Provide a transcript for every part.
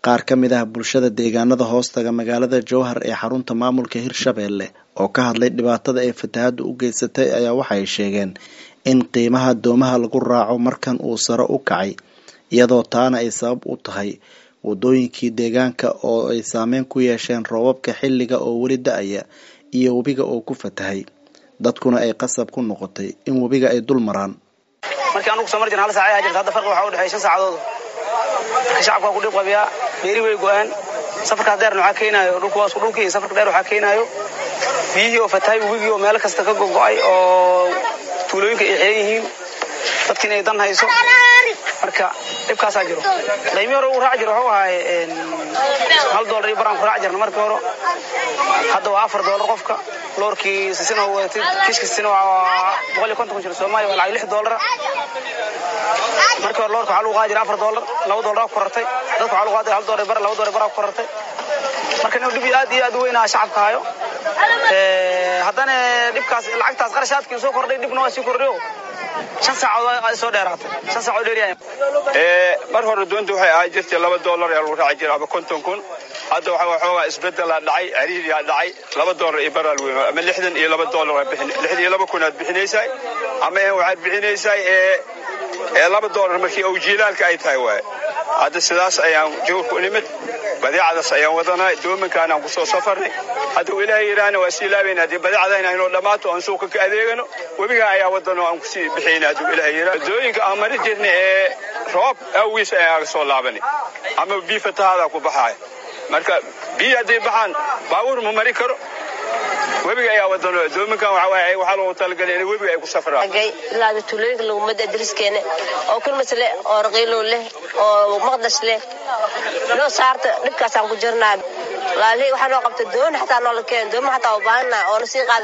qaar ka mid ah bulshada deegaanada hoostaga magaalada Jowhar ee xarunta maamulka Hirshabelle oo ka hadlay dhibaatada ay fatahaadu u geysatay ayaa waxay sheegeen in qiimaha doomaha lagu raaco markan uu sare u kacay iyadoo taana ay sabab u tahay wadooyinkii deegaanka oo ay saameyn ku yeesheen roobabka xilliga oo weli da'aya iyo webiga oo ku fatahay dadkuna ay qasab ku noqotay in webiga ay dul maraan markii aanu soo marjin hal saac ay jirto hadda farqi waxa u dhaxaysan saacadood shacabka ku dhib qabiya beeri way go'aan safarka dheer waxa keenayo dhulkii safarka dheer waxa keenayo biyihii oo fatahay webiga oo meel kasta ka go'ay oo tuulooyinka ay xeeyihiin dadkina ay dan hayso marka dibkaas jiro qiimo hore uu raac jiro waxa ahay $1 iyo baraan ku raac jirna markii hore hadda waa $4 qofka loorkii sisina oo kiiskisina waa $150 Soomaali waa $6 markii hore loorka waxa lagu qaadi jiray $4 $2 ku kortay dadku waxa lagu qaadi $1 bar $2 bar ku kortay marka inuu dhib aad iyo aad u weyn ah shacabka hayo haddana dibkaas lacagtaas qarashaadkii soo kordhay dibna waa sii kordhiyo 5 saacadood ay soo dheeraatay 5 saacadood dheeriyay mar hore doontu waxay ahayd jirtay $2 ee lagu raaci jiray 50,000 hadda waxa xoogaa isbedel dhacay cariiri dhacay $2 iyo baral weyn ama $62 62 aad bixinaysay ama waxaad bixinaysay $2 markii oo jiilaalka ay tahay way hadda sidaas ayaan joogku nimid badeecadaas ayaan wadanay doomankaan aan ku soo safarnay hadda ilaahay iraan waa si laabeena hadii badeecadayna inoo dhamaato aan suuqa ka adeegano webiga ayaa wadano aan ku sii bixinaa haduu ilaahay iraan dooyinka aan mari jirnay roob awis ayaa soo laabanay ama biifataada ku baxay marka biyadii baxan baawur ma mari karo webiga ayaa wadano doomankaan waxa loo talgalay in webiga ay ku safraan ilaa tuulooyinka lagu mad adriskeena oo kulmas leh oo raqiilo leh oo maqdash leh loo saarta dibkaas aan ku jirnaa laali waxa loo qabtay doon xataa noo keen doon xataa u baahanaa oo soo qaado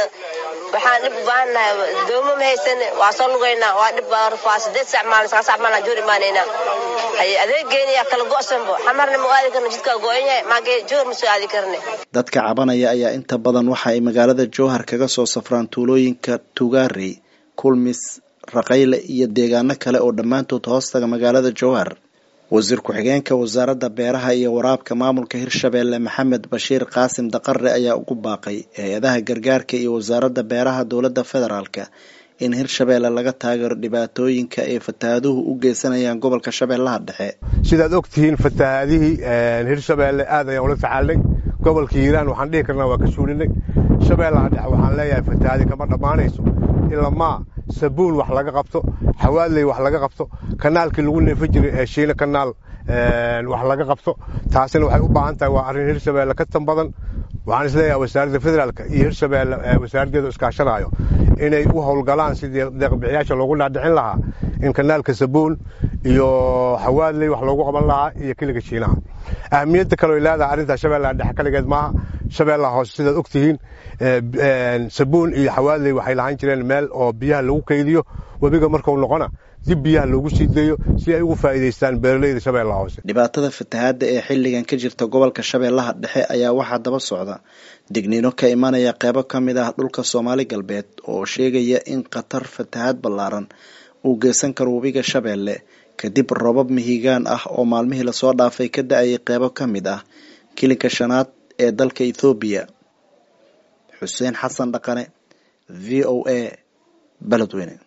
waxaan dib u baahanahay doomo ma haysan waa soo lugeynaa waa dib baa 8 saac maalin 9 saac maalin joori maanayna ay adeegeena kala go'sanbo xamarna ma aadi karno jidka go'aynay maagay joor ma soo aadi karnay dadka cabanaya ayaa inta badan waxa ay magaalada Jowhar kaga soo safraan tuulooyinka Tugaarey Kulmis Raqayle iyo deegaano kale oo dhamaantood hoostaga magaalada Jowhar wasiir ku-xigeenka wasaaradda beeraha iyo waraabka maamulka Hirshabelle Maxamed Bashiir Qaasim Daqarre ayaa ugu baaqay hay'adaha gargaarka iyo wasaaradda beeraha dawladda federaalka in Hirshabelle laga taageero dhibaatooyinka ay fatahaaduhu u geysanayaan gobolka Shabeellaha Dhexe sidaad ogtihiin fatahaadihii Hirshabelle aad ay ula tacaalay gobolka Hiiraan waxaan dhihi karnaa waa ka suulinay Shabeellaha Dhexe waxaan leeyahay fatahaadi kama dhamaanayso ilaa ma sabuul wax laga qabto xawaalay wax laga qabto kanaalkii lagu neefin jiray ee Shiina kanaal wax laga qabto taasina waxay u baahan tahay waa arrin Hirshabelle ka tan badan waxaan isleeyahay wasaaradda federaalka iyo Hirshabelle wasaaraddeedu iskaashanayo inay u howlgalaan sidii deeq-bixiyaasha loogu dhaadhicin lahaa in kanaalka sabuul iyo xawaalay wax loogu qaban lahaa iyo kiliga Shiinaha ahmiyadda kale oo ilaaha arrinta Shabeellaha Dhexe kaligeed maaha Shabeellaha hoose sidaad ogtihiin sabuul iyo xawaalay waxay lahaan jireen meel oo biyaha lagu kaydiyo webiga markuu noqona dib biyaha loogu sii deeyo si ay ugu faa'iideystaan beeraleyda Shabeellaha hoose dhibaatada fatahaada ee xilligan ka jirta gobolka Shabeellaha Dhexe ayaa waxa daba socda digniino ka imanaya qaybo kamid ah dhulka Soomaali galbeed oo sheegaya in qatar fatahaad ballaaran uu geysan karo webiga Shabeelle kadib roobab mihigaan ah oo maalmihii la soo dhaafay ka da'ay qaybo kamid ah kilinka shanaad ee dalka Ethiopia Xuseen Xasan Dhaqane VOA Beledweyne